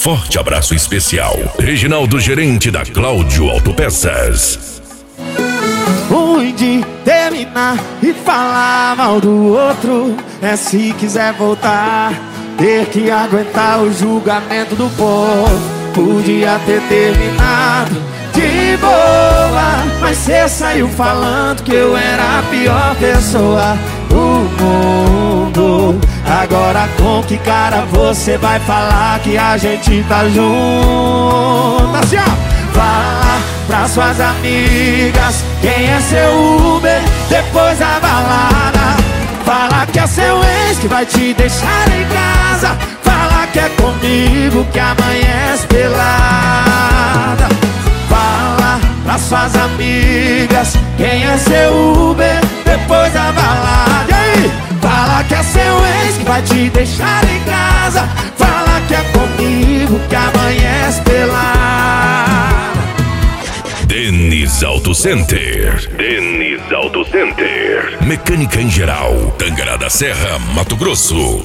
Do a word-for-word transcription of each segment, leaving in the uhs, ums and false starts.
forte abraço especial. Reginaldo, gerente da Cláudio Autopeças. Ruim de terminar e falar mal do outro é se quiser voltar, ter que aguentar o julgamento do povo. Podia ter terminado de boa, mas cê saiu falando que eu era a pior pessoa do mundo. Agora com que cara você vai falar que a gente tá junto? Assim, ó. Fala pra suas amigas quem é seu Uber depois da balada. Fala que é seu ex que vai te deixar em casa. Fala que é comigo que amanhece pelada. Fala pra suas amigas quem é seu Uber depois da balada. E aí? Fala que é seu ex que vai te deixar em casa. Fala que é comigo que amanhece pelada. Denis Auto Center. Denis Auto Center. Mecânica em geral. Tangará da Serra, Mato Grosso.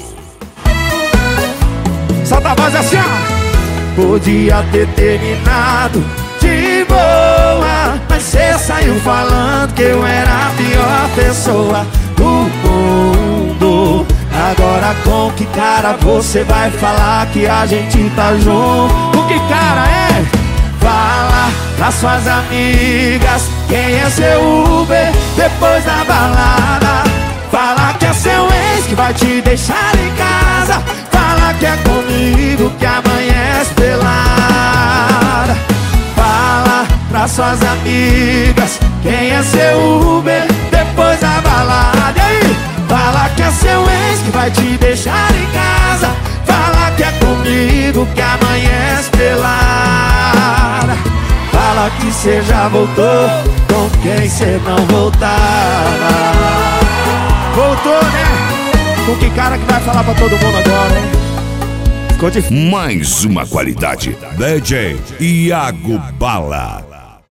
Solta a voz assim, ó. Podia ter terminado de boa, mas cê saiu falando que eu era a pior pessoa do mundo. Agora com que cara você vai falar que a gente tá junto? Com que cara é? Fala pra suas amigas quem é seu Uber depois da balada. Fala que é seu ex que vai te deixar em casa. Fala que é comigo que amanhece pelada. Fala pra suas amigas quem é seu Uber depois da balada. E aí? Fala que é seu ex que vai te deixar em casa. Fala que é comigo que amanhece pelada. Fala que cê já voltou com quem cê não voltava. Voltou, né? Com que cara que vai falar pra todo mundo agora, hein? Ficou difícil. Mais uma qualidade. D J Iago Bala.